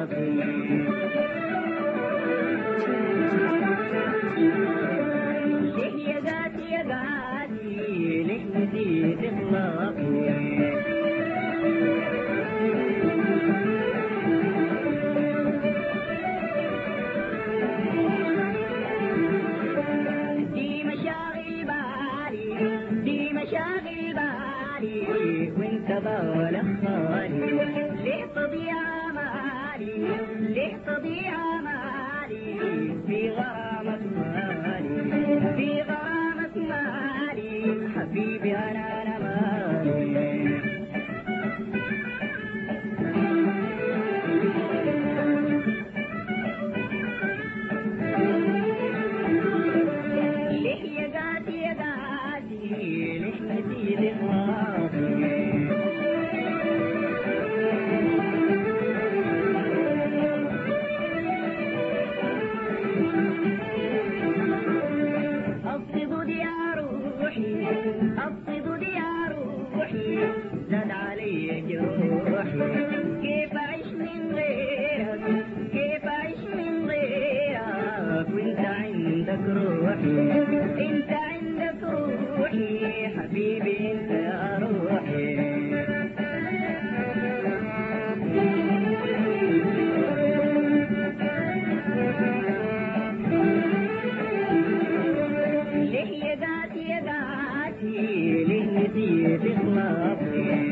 إخلاقي ليه يا قاتي يا قاتي ليه نسيت إخلاقي شاغل بالي وانت بولا خالي ليه تضيع مالي ليه تضيع مالي في غرامة مالي في غرامة مالي حبيبي أنا مالي ليه يا قاتي يا قاتي ليه نسيت إخلاقي أفقد يا روحي أفقد يا روحي زاد علي جروحي كيف أعيش من غيرك كيف أعيش من غيرك وانت عندك روحي انت عندك روحي حبيبي انت يا روحي ليه يا قاتي يا قاتي ليه نسيت إخلاقي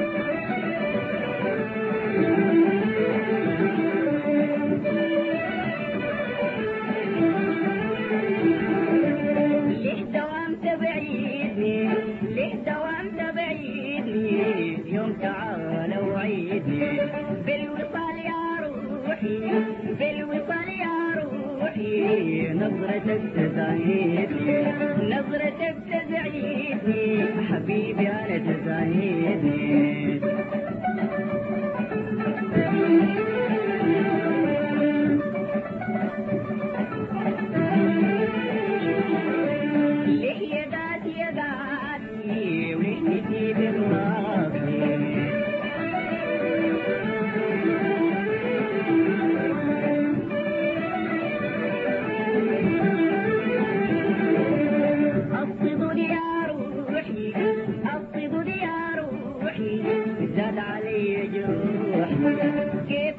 ليه دوامت بعيدني ليه دوامت بعيدني يوم تعال وعيدني بالوصال يا روحي بالوصال يا روحي نظرتك تزعيدني نظرتك تزعيدني حبيبي أنا تزعيدني ليه يا قاتي يا قاتي وليه نسيت إخلاقي أفقد يا روحي أفقد يا روحي زاد علي جروحي كيف